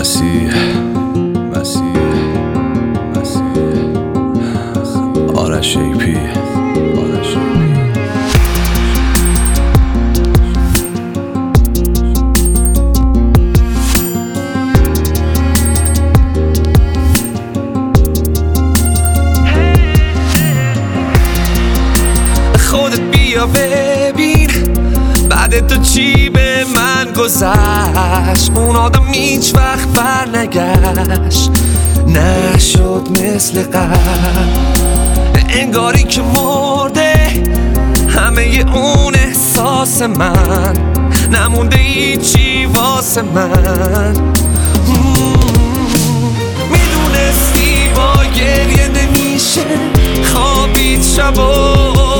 مسیح آرش ایپی خودت بیا ببین بعد تو چی به من گذشت. اون آدم هیچ وقت بر نگشت، نشد مثل قبل، انگاری که مرده همه اون احساس من، نمونده هیچی واسه من. میدونستی با گریه نمیشه خوابید شبا،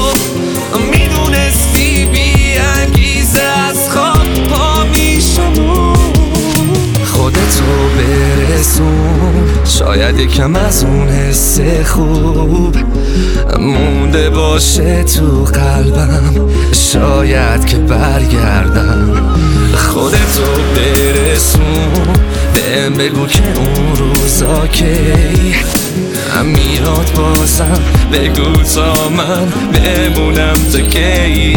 میدونستی بی انگیزه از خواب پا میشم. خودتو برسون، شاید یکم از اون حس خوب مونده باشه تو قلبم، شاید که برگردم. خودتو برسون، بهم بگو که اون روزا کی میاد بازم، بگو تا من بمونم تا کی.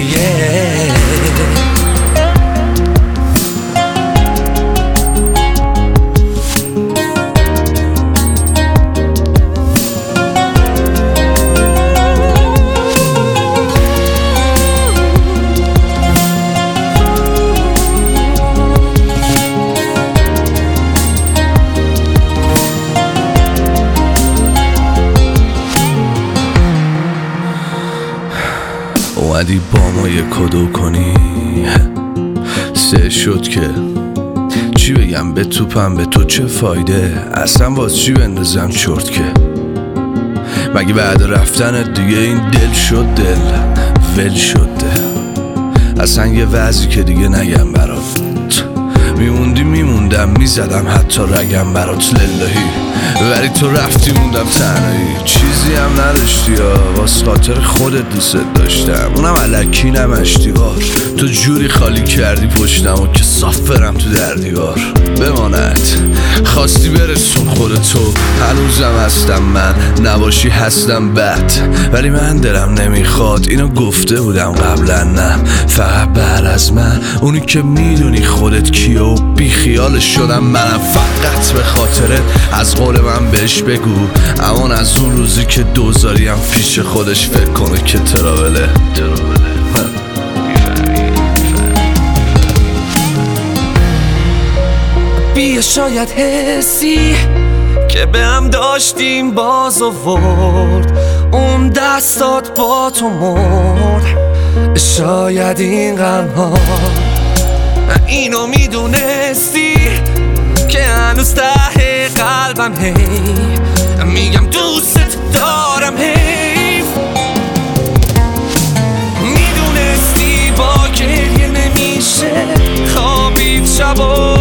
اومدی با ما یه کدو کنی، سه شد که چی بگم به توپم، به تو چه فایده، اصلا باز چی بندازم چرت که مگه بعد رفتنت دیگه این دل شد دل ول شد دل. اصلا یه وضعی که دیگه نگم برات، میموندم میزدم حتی رگم برات للهی، ولی تو رفتی موندم تنهایی، چیزی هم نداشتی یا واس خاطر خودت دوست داشتم، اونم الکی نمشتیوار، تو جوری خالی کردی پشتم و که صاف برم تو در دیوار. بماند خواستی برسون خودتو، هنوزم هستم من، نباشی هستم بد، ولی من دلم نمیخواد، اینو گفته بودم قبلا، نه فقط بعد از من اونی که میدونی خودت کیه و بی خیالش شدم منم، فقط به خاطرت از قول من بهش بگو امان از اون روزی که دوزاریم پیش خودش فکر کنه که تراوله. بیا شاید حسی که به هم داشتیم باز آورد، اون دستات با تو مرد، شاید این غم ها اینو میدونستی که هنوز ته قلبم هی میگم دوست دارم، حیف میدونستی با گریه نمیشه خوابید شبا،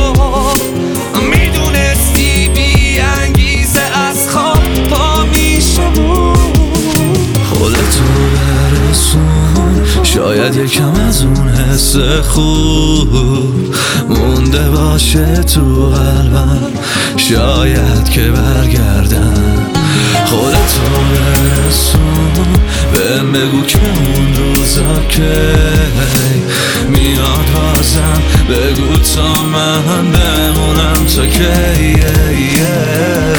میدونستی بی انگیزه از خواب پا میشم. خودتو برسون، شاید یکم از اون حس خوب مونده باشه تو قلبم، شاید که برگردم. خودتو برسون، بهم بگو که اون روزا که میاد بازم، بگو تا من بمونم تا کی.